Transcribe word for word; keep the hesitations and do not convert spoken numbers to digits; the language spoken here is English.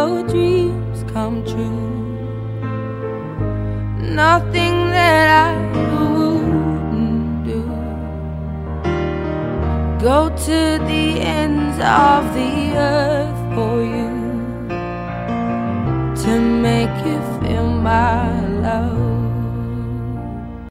your dreams come true. Nothing that I wouldn't do. Go to the ends of the earth for you, to make you feel my love.